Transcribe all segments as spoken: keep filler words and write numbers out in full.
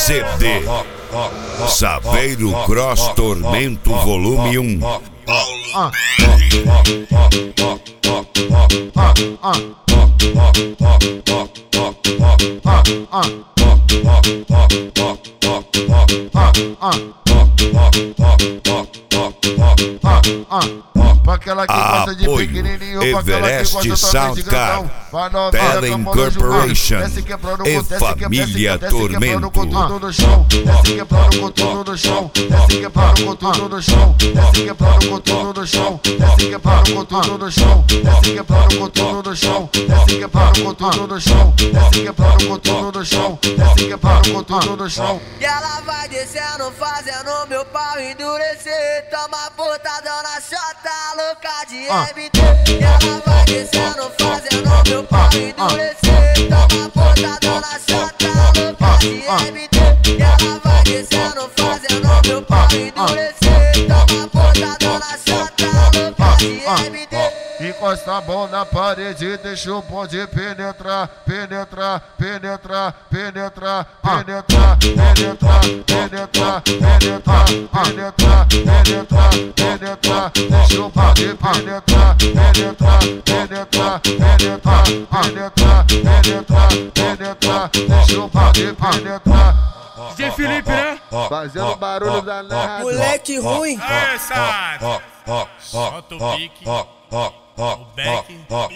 C D Saveiro Cross Tormento Volume um. Ah. Pra aquela que gosta de pequenininho, pra aquela que gosta também de grandão, pra novinha Incorporation e Família Tormento. Tudo no chão, desce quebrando com tudo no chão, desce quebrando com tudo no chão, desce quebrando com tudo no chão, desce quebrando com tudo no chão, desce quebrando com tudo no chão, desce quebrando com tudo no chão, desce quebrando com tudo no chão, desce quebrando com tudo no chão. E ela vai descendo, fazendo meu pau endurecer. Toma botadão na chota, louca de M D. E ela vai descendo, fazendo meu pau endurecer. Toma botadão na chota, louca de M D. E ela vai descendo, fazendo meu pau endurecer. Toma botadão na chota, louca de M D. Encosta a mão na parede, deixa o bonde penetrar, penetrar, penetrar, penetrar, penetrar, penetrar, penetrar, penetrar, penetrar, penetrar, penetrar, deixa o bonde penetrar, penetrar, penetrar, penetrar, penetrar, penetrar, penetrar, deixa o bonde penetrar. D J Felipe, né? Fazendo barulho danado. Moleque ruim. É, sabe? Solta o pique. O back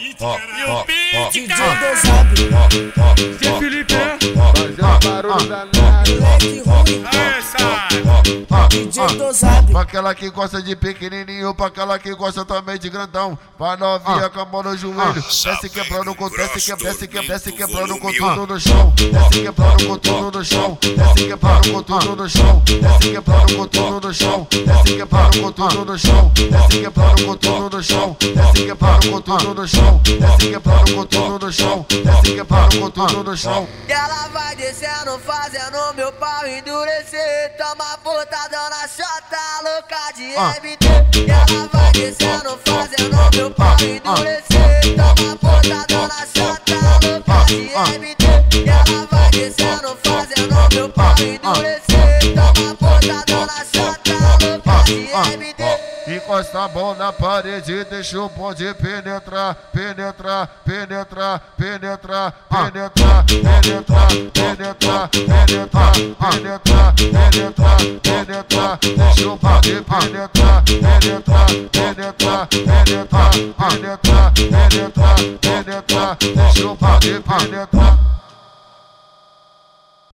e o beat, cara. D J Felipe, né? Fazendo barulho danado. Moleque ruim. É, sabe? D J Dozab. Pra aquela que gosta de pequenininho, pra aquela que gosta também de grandão, pra novinha com a mão no joelho, desce quebrando com desce que desce que desce quebrando com tudo no chão, desce quebrando com tudo no chão, desce quebrando com tudo no chão, desce quebrando com tudo no chão, desce quebrando com tudo no chão, desce quebrando com tudo no chão, desce quebrando com tudo no chão, desce quebrando com tudo no chão, desce quebrando com tudo no chão. E ela vai descendo, fazendo meu pau endurecer. Toma botadão na chota, louca de M D. E ela vai descendo, fazendo meu pau endurecer. Toma botadão na chota, louca de M D. E ela vai descendo, fazendo meu pau endurecer. Toma botadão na chota, louca de M D. Encosta a mão na parede, deixa o bonde penetrar, penetrar, penetrar, penetrar, penetrar, penetrar, penetrar, penetrar, penetrar, penetrar, penetrar, deixa o bonde penetrar, penetrar, penetrar, penetrar, penetrar, penetrar, penetrar, deixa o bonde penetrar.